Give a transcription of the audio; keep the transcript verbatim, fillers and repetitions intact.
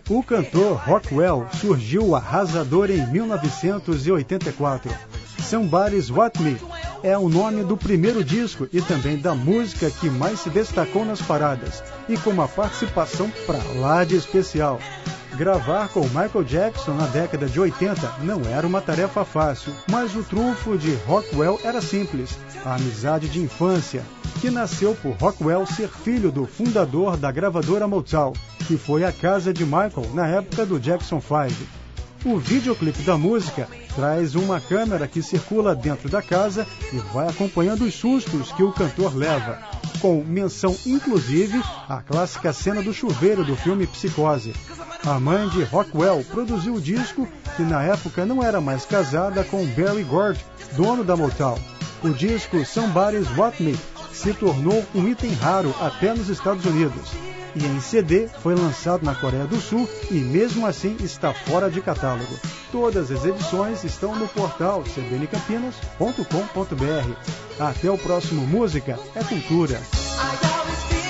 O cantor Rockwell surgiu arrasador em mil novecentos e oitenta e quatro. Somebody's What Me é o nome do primeiro disco e também da música que mais se destacou nas paradas, e com uma participação pra lá de especial. Gravar com Michael Jackson na década de oitenta não era uma tarefa fácil, mas o trunfo de Rockwell era simples, a amizade de infância, que nasceu por Rockwell ser filho do fundador da gravadora Motown, que foi a casa de Michael na época do Jackson five. O videoclipe da música traz uma câmera que circula dentro da casa e vai acompanhando os sustos que o cantor leva, com menção inclusive à clássica cena do chuveiro do filme Psicose. A mãe de Rockwell produziu o disco, que na época não era mais casada com Berry Gordy, dono da Motown. O disco Somebody's What Me se tornou um item raro até nos Estados Unidos. E em C D foi lançado na Coreia do Sul e mesmo assim está fora de catálogo. Todas as edições estão no portal c b n campinas ponto com ponto b r. Até o próximo Música é Cultura.